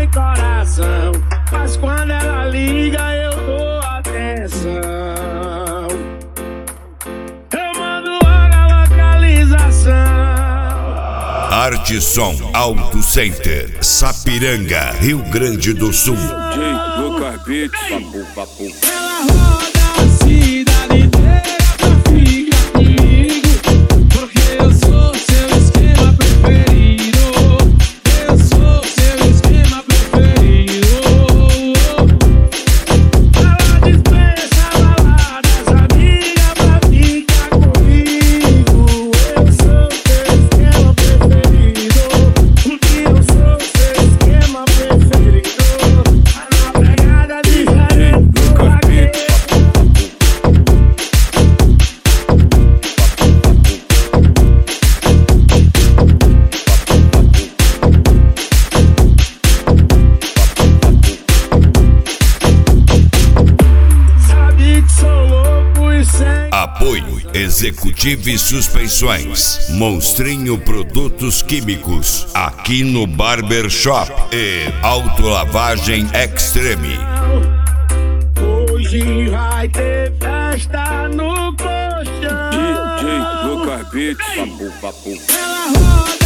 coração, mas quando ela liga eu dou atenção. Eu mando a localização. Arte Som Auto Center, Sapiranga, Rio Grande do Sul. Lucas Beats, papo. Ela roda a cidade inteira pra ficar comigo, porque eu sou seu esquema preferido. Eu sou seu esquema preferido. Ela dispensa baladas, amiga, pra ficar comigo. Eu sou seu esquema preferido, porque eu sou seu esquema preferido. A pegada diferente. Apoio Executivo e Suspensões, Monstrinho Produtos Químicos, aqui no Barbershop e Autolavagem Extreme. Hoje vai ter festa no colchão. DJ Lucas Beats, papo. Ela roda